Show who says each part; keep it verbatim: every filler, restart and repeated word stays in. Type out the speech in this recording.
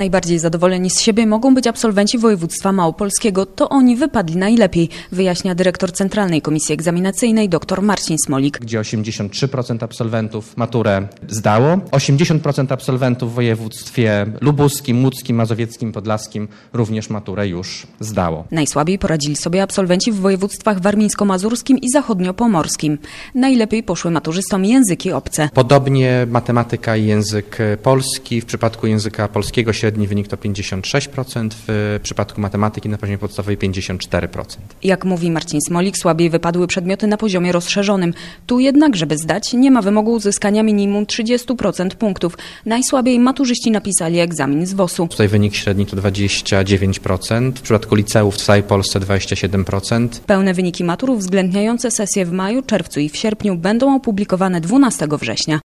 Speaker 1: Najbardziej zadowoleni z siebie mogą być absolwenci województwa małopolskiego. To oni wypadli najlepiej, wyjaśnia dyrektor Centralnej Komisji Egzaminacyjnej dr Marcin Smolik.
Speaker 2: Gdzie osiemdziesiąt trzy procent absolwentów maturę zdało, osiemdziesiąt procent absolwentów w województwie lubuskim, łódzkim, mazowieckim, podlaskim również maturę już zdało.
Speaker 1: Najsłabiej poradzili sobie absolwenci w województwach warmińsko-mazurskim i zachodniopomorskim. Najlepiej poszły maturzystom języki obce.
Speaker 2: Podobnie matematyka i język polski. W przypadku języka polskiego średni wynik to pięćdziesiąt sześć procent, w przypadku matematyki na poziomie podstawowej pięćdziesiąt cztery procent.
Speaker 1: Jak mówi Marcin Smolik, słabiej wypadły przedmioty na poziomie rozszerzonym. Tu jednak, żeby zdać, nie ma wymogu uzyskania minimum trzydzieści procent punktów. Najsłabiej maturzyści napisali egzamin z wosu.
Speaker 2: Tutaj wynik średni to dwadzieścia dziewięć procent, w przypadku liceów w całej Polsce dwadzieścia siedem procent.
Speaker 1: Pełne wyniki matur uwzględniające sesje w maju, czerwcu i w sierpniu będą opublikowane dwunastego września.